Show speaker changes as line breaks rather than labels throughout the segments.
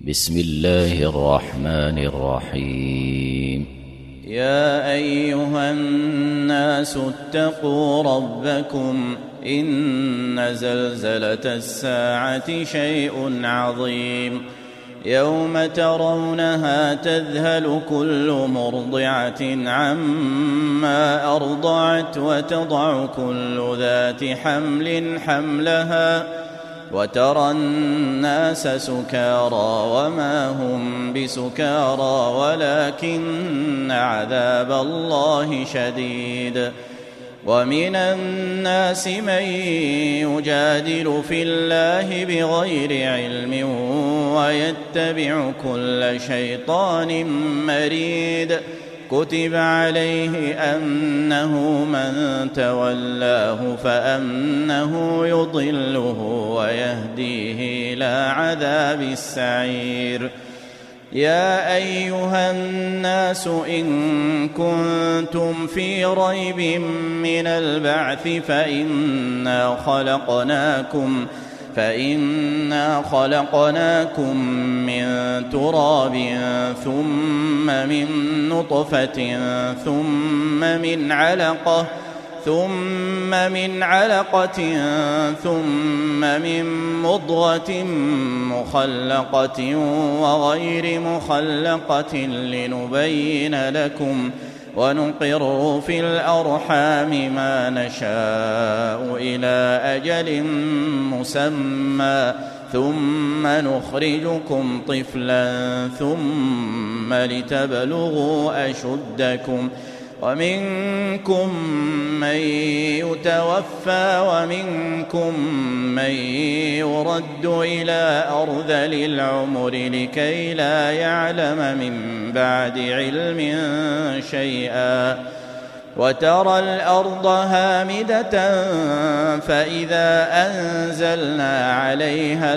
بسم الله الرحمن الرحيم.
يا أيها الناس اتقوا ربكم إن زلزلة الساعة شيء عظيم يوم ترونها تذهل كل مرضعة عما أرضعت وتضع كل ذات حمل حملها وترى الناس سكارى وما هم بسكارى ولكن عذاب الله شديد. ومن الناس من يجادل في الله بغير علم ويتبع كل شيطان مريد كتب عليه أنه من تولاه فأنه يضله ويهديه إلى عذاب السعير. يا أيها الناس إن كنتم في ريب من البعث فإنا خلقناكم من تراب ثم من نطفة ثم من علقة ثم من مضغة مخلقة وغير مخلقة لنبين لكم ونقر في الأرحام ما نشاء إلى أجل مسمى ثم نخرجكم طفلا ثم لتبلغوا أشدكم ومنكم من يتوفى ومنكم من يرد إلى أرذل العمر لكي لا يعلم من بعد علم شيئا. وترى الأرض هامدة فإذا أنزلنا عليها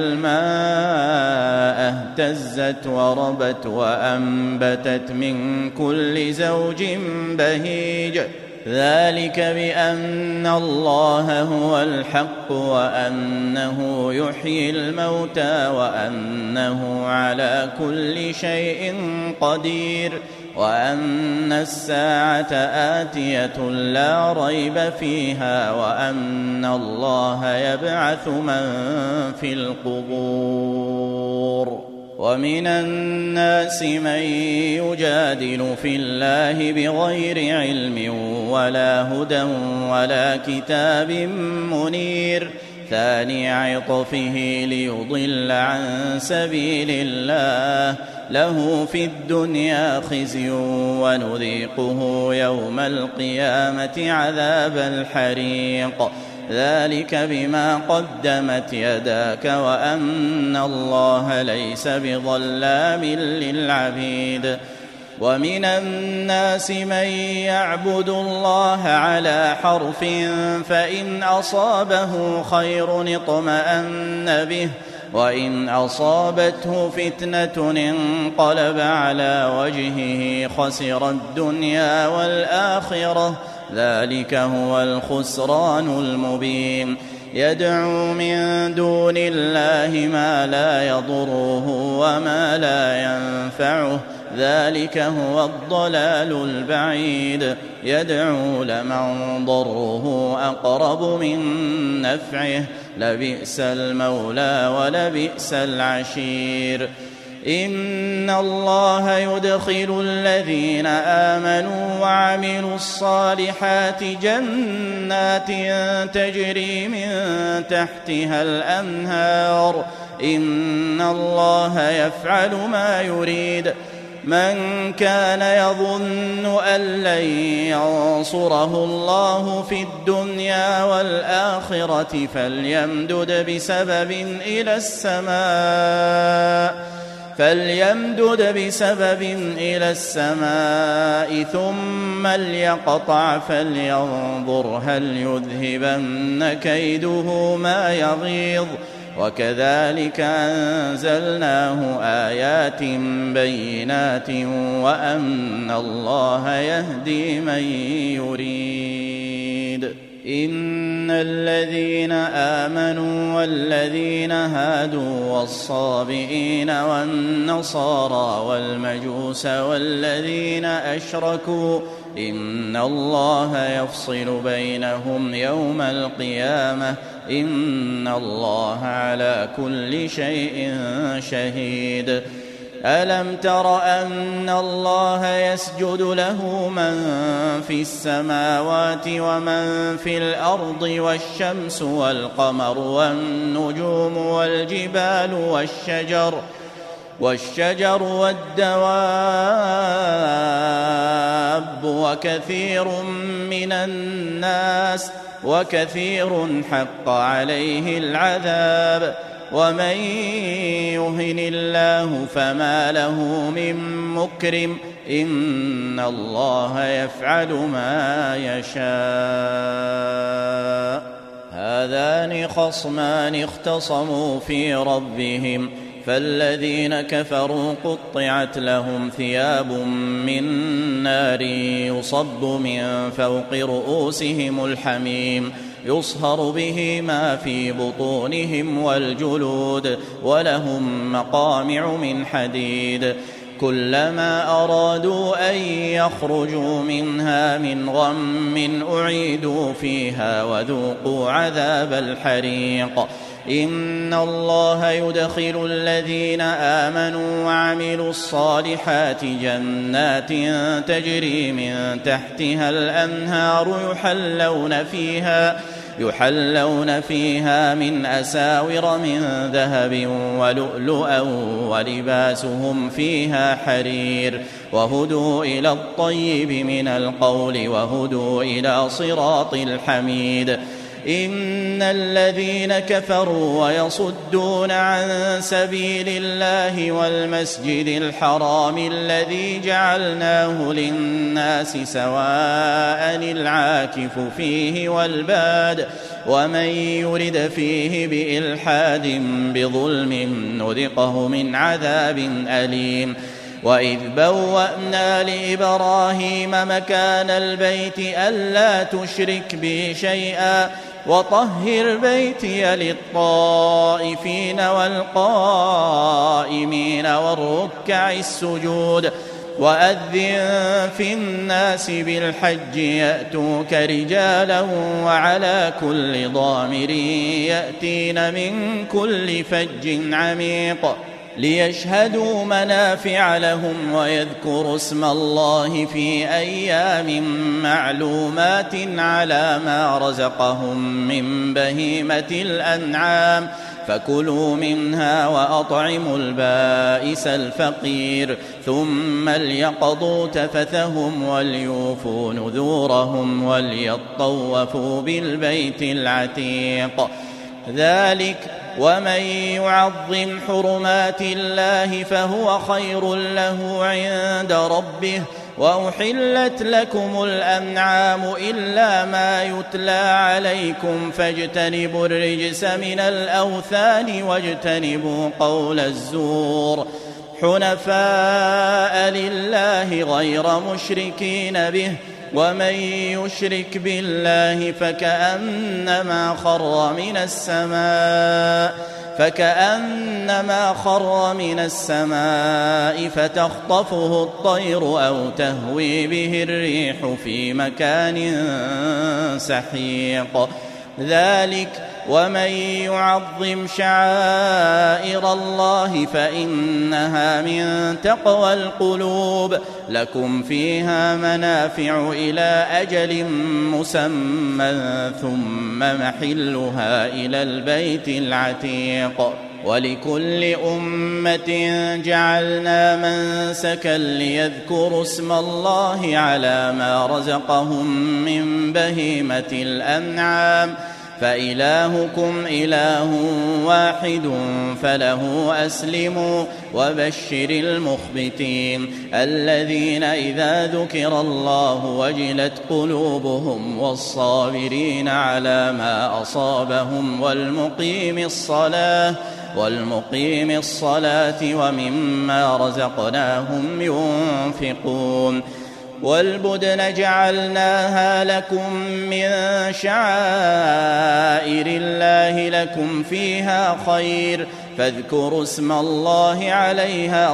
الماء اهتزت وربت وأنبتت من كل زوج بهيج ذلك بأن الله هو الحق وأنه يحيي الموتى وأنه على كل شيء قدير وأن الساعة آتية لا ريب فيها وأن الله يبعث من في القبور. ومن الناس من يجادل في الله بغير علم ولا هدى ولا كتاب منير ثاني عطفه ليضل عن سبيل الله له في الدنيا خزي ونذيقه يوم القيامة عذاب الحريق ذلك بما قدمت يداك وأن الله ليس بظلام للعبيد. ومن الناس من يعبد الله على حرف فإن أصابه خير اطمأن به وإن أصابته فتنة انقلب على وجهه خسر الدنيا والآخرة ذلك هو الخسران المبين. يدعو من دون الله ما لا يضره وما لا ينفعه ذلك هو الضلال البعيد. يدعو لمن ضره أقرب من نفعه لبئس المولى ولبئس العشير. إن الله يدخل الذين آمنوا وعملوا الصالحات جنات تجري من تحتها الأنهار إن الله يفعل ما يريد. من كان يظن أن لن ينصره الله في الدنيا والآخرة فليمدد بسبب إلى السماء ثم ليقطع فلينظر هل يذهبن كيده ما يغيظ وكذلك أنزلناه آيات بينات وأن الله يهدي من يريد. إن الذين آمنوا والذين هادوا والصابئين والنصارى والمجوس والذين أشركوا إن الله يفصل بينهم يوم القيامة إن الله على كل شيء شهيد. ألم تر أن الله يسجد له من في السماوات ومن في الأرض والشمس والقمر والنجوم والجبال والشجر والدواب وكثير حق عليه العذاب ومن يهن الله فما له من مكرم إن الله يفعل ما يشاء. هذان خصمان اختصموا في ربهم فالذين كفروا قطعت لهم ثياب من نار يصب من فوق رؤوسهم الحميم يصهر به ما في بطونهم والجلود ولهم مقامع من حديد كلما أرادوا أن يخرجوا منها من غم أعيدوا فيها وذوقوا عذاب الحريق. إن الله يدخل الذين آمنوا وعملوا الصالحات جنات تجري من تحتها الأنهار يحلون فيها من أساور من ذهب ولؤلؤا ولباسهم فيها حرير وهدوا إلى الطيب من القول وهدوا إلى صراط الحميد. إن الذين كفروا ويصدون عن سبيل الله والمسجد الحرام الذي جعلناه للناس سواء العاكف فيه والباد ومن يرد فيه بإلحاد بظلم نذقه من عذاب أليم. وإذ بوأنا لإبراهيم مكان البيت ألا تشرك بي شيئا وطهر بيتي للطائفين والقائمين والركع السجود وأذن في الناس بالحج يأتوك رجالا وعلى كل ضامر يأتين من كل فج عميق ليشهدوا منافع لهم ويذكروا اسم الله في أيام معلومات على ما رزقهم من بهيمة الأنعام فكلوا منها وأطعموا البائس الفقير ثم ليقضوا تفثهم وليوفوا نذورهم وليطوفوا بالبيت العتيق. ذلك ومن يعظم حرمات الله فهو خير له عند ربه. وأحلت لكم الأنعام إلا ما يتلى عليكم فاجتنبوا الرجس من الأوثان واجتنبوا قول الزور حنفاء لله غير مشركين به ومن يشرك بالله فكأنما خر من السماء فتخطفه الطير أو تهوي به الريح في مكان سحيق. ذلك ومن يعظم شعائر الله فإنها من تقوى القلوب. لكم فيها منافع إلى أجل مسمى ثم محلها إلى البيت العتيق. ولكل أمة جعلنا منسكا ليذكروا اسم الله على ما رزقهم من بهيمة الأنعام فإلهكم إله واحد فله أسلموا وبشر المخبتين الذين إذا ذكر الله وجلت قلوبهم والصابرين على ما أصابهم والمقيم الصلاة ومما رزقناهم ينفقون. والبدن جعلناها لكم من شعائر الله لكم فيها خير فاذكروا اسم الله عليها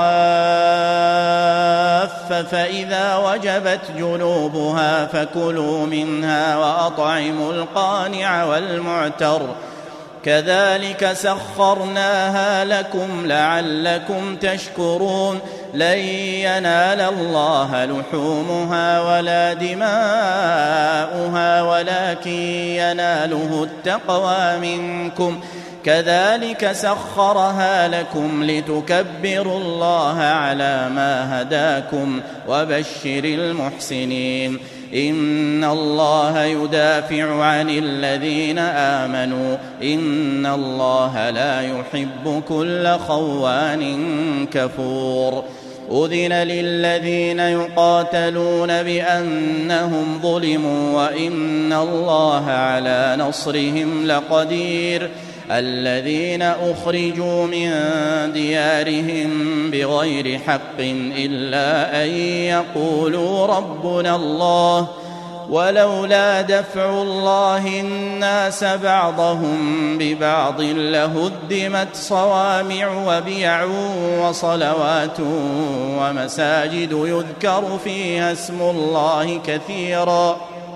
صواف فإذا وجبت جنوبها فكلوا منها وأطعموا القانع والمعتر كذلك سخرناها لكم لعلكم تشكرون لن ينال الله لحومها ولا دماؤها ولكن يناله التقوى منكم كذلك سخرها لكم لتكبروا الله على ما هداكم وبشر المحسنين إن الله يدافع عن الذين آمنوا إن الله لا يحب كل خوان كفور أذن للذين يقاتلون بأنهم ظلموا وإن الله على نصرهم لقدير الذين أخرجوا من ديارهم بغير حق إلا أن يقولوا ربنا الله ولولا دفع الله الناس بعضهم ببعض لهدمت صوامع وبيع وصلوات ومساجد يذكر فيها اسم الله كثيرا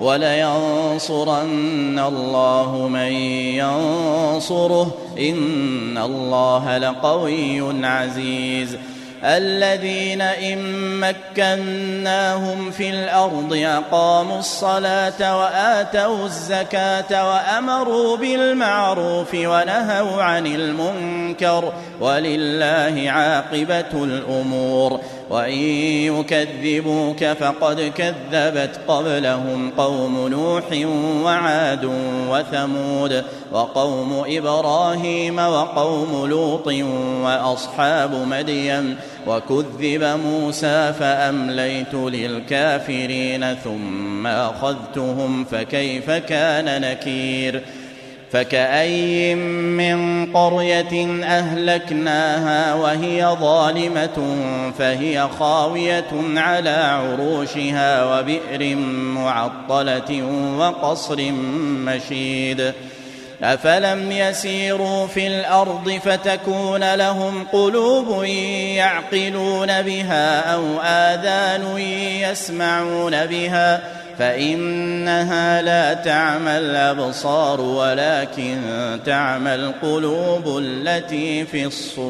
ولينصرن الله من ينصره إن الله لقوي عزيز الذين إن مكناهم في الأرض أقاموا الصلاة وآتوا الزكاة وأمروا بالمعروف ونهوا عن المنكر ولله عاقبة الأمور وإن يكذبوك فقد كذبت قبلهم قوم نوح وعاد وثمود وقوم إبراهيم وقوم لوط وأصحاب مدين وكذب موسى فأمليت للكافرين ثم أخذتهم فكيف كان نكير فكأي من قرية أهلكناها وهي ظالمة فهي خاوية على عروشها وبئر معطلة وقصر مشيد أفلم يسيروا في الأرض فتكون لهم قلوب يعقلون بها أو آذان يسمعون بها فإنها لا تعمى الأبصار ولكن تعمى القلوب التي في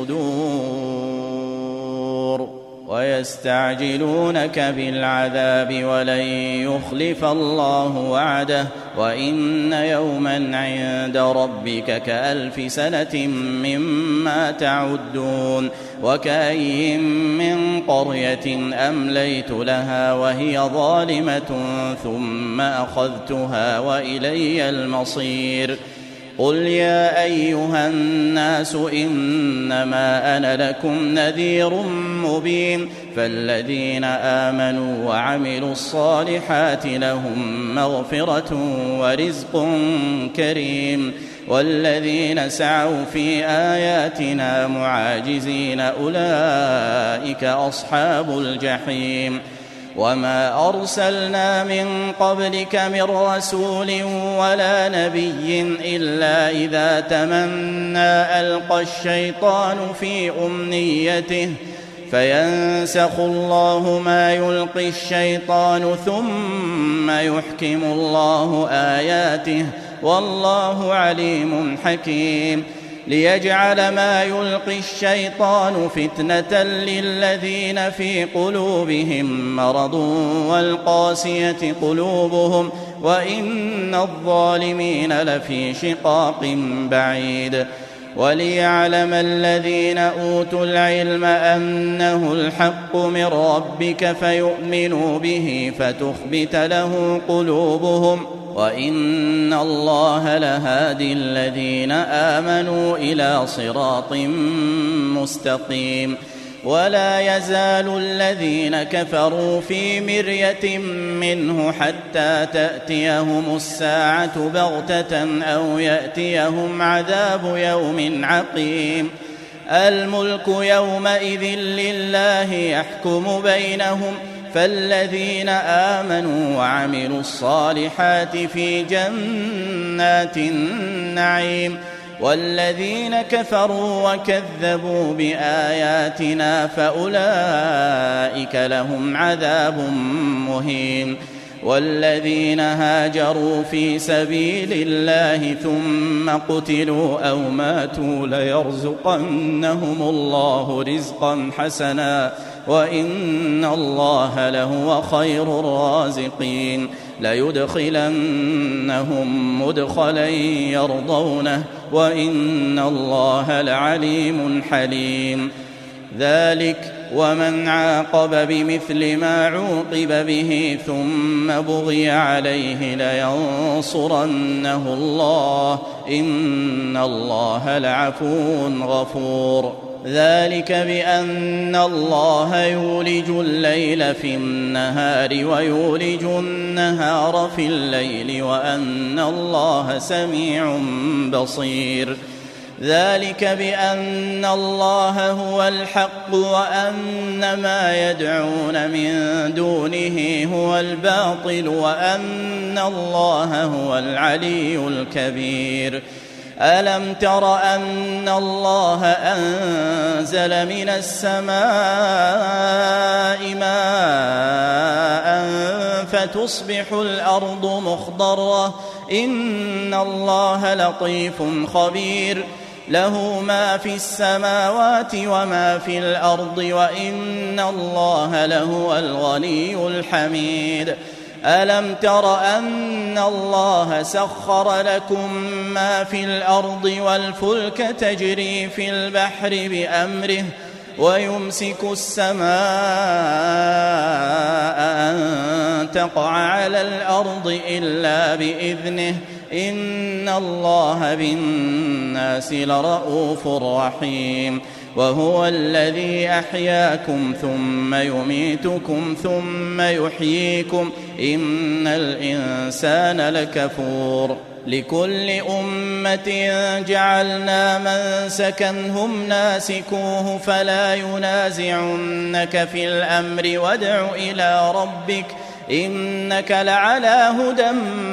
الصدور ويستعجلونك بالعذاب ولن يخلف الله وعده وإن يوما عند ربك كألف سنة مما تعدون وكأي من قرية أمليت لها وهي ظالمة ثم أخذتها وإلي المصير قل يا أيها الناس إنما أنا لكم نذير مبين فالذين آمنوا وعملوا الصالحات لهم مغفرة ورزق كريم والذين سعوا في آياتنا معاجزين أولئك أصحاب الجحيم وما أرسلنا من قبلك من رسول ولا نبي إلا إذا تمنى ألقى الشيطان في أمنيته فينسخ الله ما يلقي الشيطان ثم يحكم الله آياته والله عليم حكيم ليجعل ما يلقي الشيطان فتنة للذين في قلوبهم مرض والقاسية قلوبهم وإن الظالمين لفي شقاق بعيد وليعلم الذين أوتوا العلم أنه الحق من ربك فيؤمنوا به فتخبت له قلوبهم وإن الله لهادي الذين آمنوا إلى صراط مستقيم ولا يزال الذين كفروا في مرية منه حتى تأتيهم الساعة بغتة أو يأتيهم عذاب يوم عقيم الملك يومئذ لله يحكم بينهم فالذين آمنوا وعملوا الصالحات في جنات النعيم والذين كفروا وكذبوا بآياتنا فأولئك لهم عذاب مهين والذين هاجروا في سبيل الله ثم قتلوا أو ماتوا ليرزقنهم الله رزقا حسنا وإن الله لهو خير الرازقين ليدخلنهم مدخلا يرضونه وإن الله لعليم حليم ذلك ومن عاقب بمثل ما عوقب به ثم بغي عليه لينصرنه الله إن الله لعفو غفور ذلك بأن الله يولج الليل في النهار ويولج النهار في الليل وأن الله سميع بصير ذلك بأن الله هو الحق وأن ما يدعون من دونه هو الباطل وأن الله هو العلي الكبير ألم تر أن الله أنزل من السماء ماء فتصبح الأرض مخضرة إن الله لطيف خبير له ما في السماوات وما في الأرض وإن الله لهو الغني الحميد ألم تر أن الله سخر لكم ما في الأرض والفلك تجري في البحر بأمره ويمسك السماء أن تقع على الأرض إلا بإذنه إن الله بالناس لرءوف رحيم وهو الذي أحياكم ثم يميتكم ثم يحييكم إن الإنسان لكفور لكل أمة جعلنا منسكا هم ناسكوه فلا ينازعنك في الأمر وادع إلى ربك إنك لعلى هدى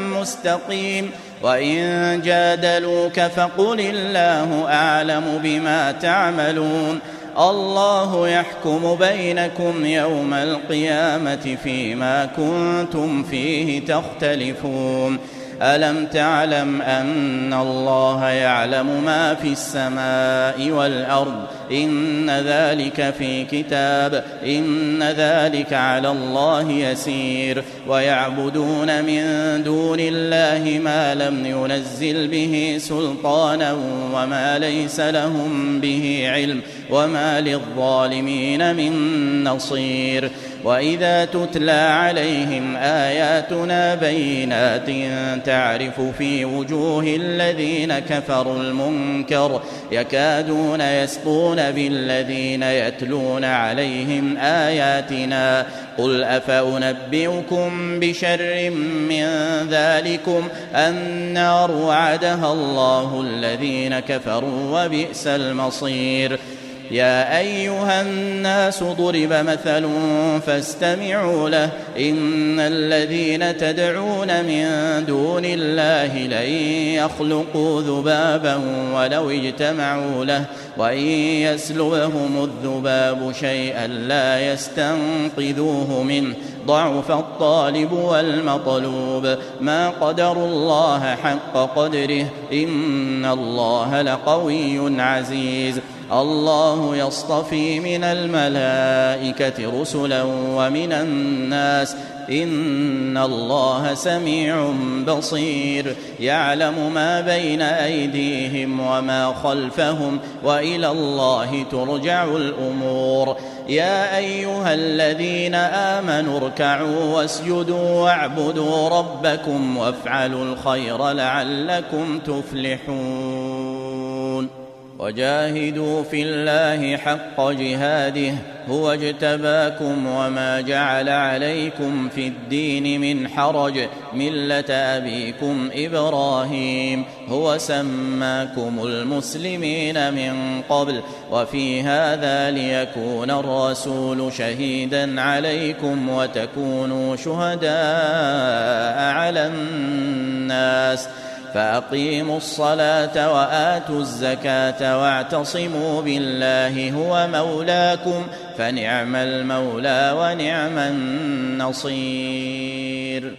مستقيم وإن جادلوك فقل الله أعلم بما تعملون الله يحكم بينكم يوم القيامة فيما كنتم فيه تختلفون ألم تعلم أن الله يعلم ما في السماء والأرض إن ذلك في كتاب إن ذلك على الله يسير ويعبدون من دون الله ما لم ينزل به سلطانا وما ليس لهم به علم وما للظالمين من نصير وإذا تتلى عليهم آياتنا بينات تعرف في وجوه الذين كفروا المنكر يكادون يسطون بالذين يتلون عليهم آياتنا قل أفأنبئكم بشر من ذلكم النار وعدها الله الذين كفروا وبئس المصير يا أيها الناس ضرب مثل فاستمعوا له إن الذين تدعون من دون الله لن يخلقوا ذبابا ولو اجتمعوا له وإن يسلبهم الذباب شيئا لا يستنقذوه منه ضعف الطالب والمطلوب ما قدروا الله حق قدره إن الله لقوي عزيز الله يصطفي من الملائكة رسلا ومن الناس إن الله سميع بصير يعلم ما بين أيديهم وما خلفهم وإلى الله ترجع الأمور يا أيها الذين آمنوا اركعوا واسجدوا واعبدوا ربكم وافعلوا الخير لعلكم تفلحون وجاهدوا في الله حق جهاده هو اجتباكم وما جعل عليكم في الدين من حرج ملة أبيكم إبراهيم هو سماكم المسلمين من قبل وفي هذا ليكون الرسول شهيدا عليكم وتكونوا شهداء على الناس فأقيموا الصلاة وآتوا الزكاة واعتصموا بالله هو مولاكم فنعم المولى ونعم النصير.